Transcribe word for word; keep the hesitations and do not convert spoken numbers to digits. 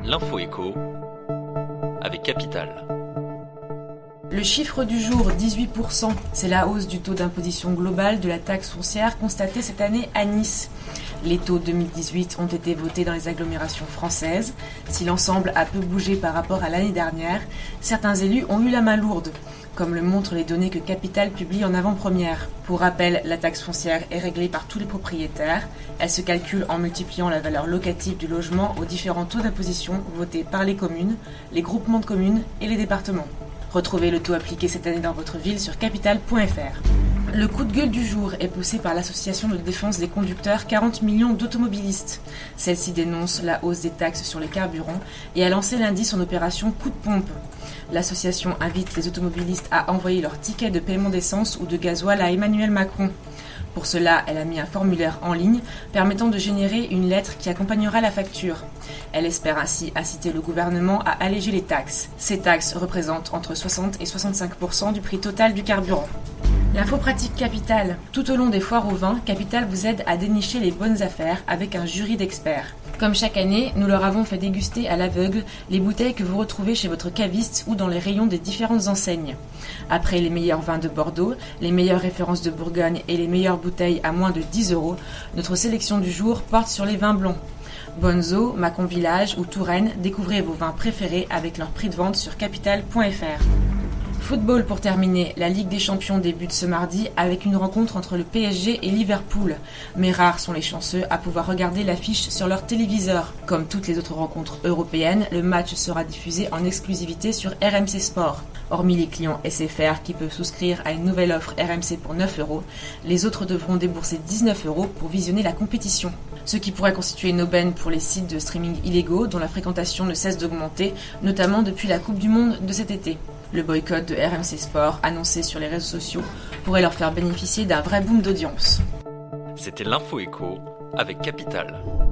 L'info écho avec Capital. Le chiffre du jour, dix-huit pour cent, c'est la hausse du taux d'imposition globale de la taxe foncière constatée cette année à Nice. Les taux deux mille dix-huit ont été votés dans les agglomérations françaises. Si l'ensemble a peu bougé par rapport à l'année dernière, certains élus ont eu la main lourde, comme le montrent les données que Capital publie en avant-première. Pour rappel, la taxe foncière est réglée par tous les propriétaires. Elle se calcule en multipliant la valeur locative du logement aux différents taux d'imposition votés par les communes, les groupements de communes et les départements. Retrouvez le taux appliqué cette année dans votre ville sur capital point f r. Le coup de gueule du jour est poussé par l'association de défense des conducteurs quarante millions d'automobilistes. Celle-ci dénonce la hausse des taxes sur les carburants et a lancé lundi son opération coup de pompe. L'association invite les automobilistes à envoyer leur ticket de paiement d'essence ou de gasoil à Emmanuel Macron. Pour cela, elle a mis un formulaire en ligne permettant de générer une lettre qui accompagnera la facture. Elle espère ainsi inciter le gouvernement à alléger les taxes. Ces taxes représentent entre soixante et soixante-cinq pour cent du prix total du carburant. L'info pratique Capital. Tout au long des foires au vin, Capital vous aide à dénicher les bonnes affaires avec un jury d'experts. Comme chaque année, nous leur avons fait déguster à l'aveugle les bouteilles que vous retrouvez chez votre caviste ou dans les rayons des différentes enseignes. Après les meilleurs vins de Bordeaux, les meilleures références de Bourgogne et les meilleures bouteilles à moins de dix euros, notre sélection du jour porte sur les vins blancs. Bonzo, Mâcon Village ou Touraine, découvrez vos vins préférés avec leur prix de vente sur capital point f r. Football pour terminer, la Ligue des Champions débute ce mardi avec une rencontre entre le P S G et Liverpool. Mais rares sont les chanceux à pouvoir regarder l'affiche sur leur téléviseur. Comme toutes les autres rencontres européennes, le match sera diffusé en exclusivité sur R M C Sport. Hormis les clients S F R qui peuvent souscrire à une nouvelle offre R M C pour neuf euros, les autres devront débourser dix-neuf euros pour visionner la compétition. Ce qui pourrait constituer une aubaine pour les sites de streaming illégaux dont la fréquentation ne cesse d'augmenter, notamment depuis la Coupe du Monde de cet été. Le boycott de R M C Sport, annoncé sur les réseaux sociaux, pourrait leur faire bénéficier d'un vrai boom d'audience. C'était l'Info Écho avec Capital.